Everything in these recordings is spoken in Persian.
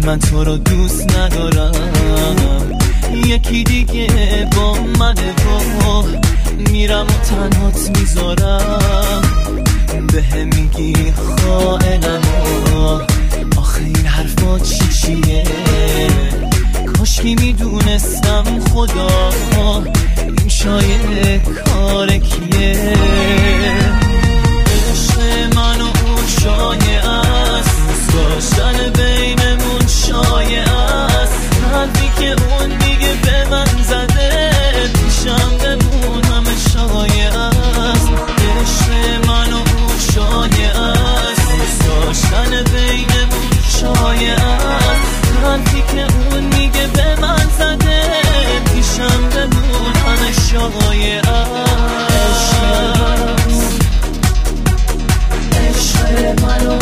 من تو رو دوست ندارم، یکی دیگه با منه و میرم و تنهات میذارم. به میگی خائنم آخه این حرفا چیه؟ کاشکی میدونستم خدا این شایعه کار کیه. عشق من و اون شایعه است، دوست داشتن بینمون شایعه است. حرفی که اون میگه به من زده پیشم بمون همه شایعه است. عشق من و اون شایعه است، دوست داشتن بینمون شایعه است. حرفی که اون میگه به من زده پیشم بمون همه شایعه است. عشق من و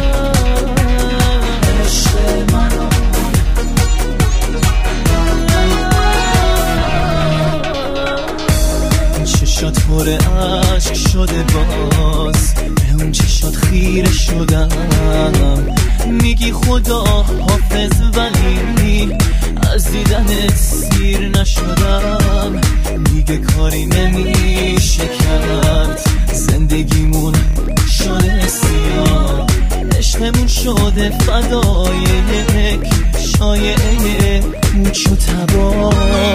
چشات پر عشق شده، باز به اون چشات خیره شدم. میگی خدا حافظ ولی از دیدنت سیر نشدم. دیگه کاری نمیشه کرد، زندگیمون شده سیاه. عشقمون شده فدای یک شایعه موچ و تبا.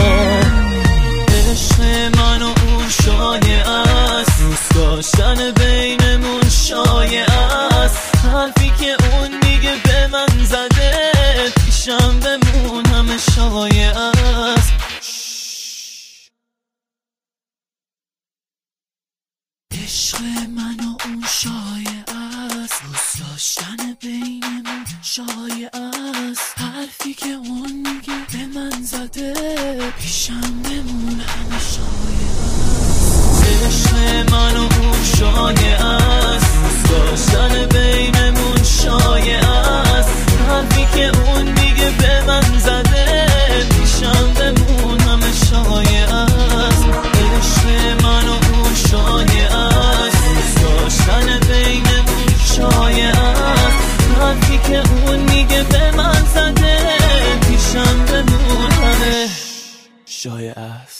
عشق من و اون شایعه است، دوست داشتن بینمون شایعه است. حرفی که اون میگه به من زده پیشم بمون همه شایعه است. عشق من و اون شایعه است، دوست داشتن بینمون شایعه است. حرفی که اون میگه به من زده پیشم بمون همه شایعه است. عشق من و اون شایعه است، دوست داشتن بینمون شایعه است. حرفی که اون میگه به من زده پیشم بمون همه شایعه است. عشق من و اون شایعه است، دوست داشتن بینمون شایعه است. حرفی که اون میگه به من زده پیشم بمون همه شایعه است.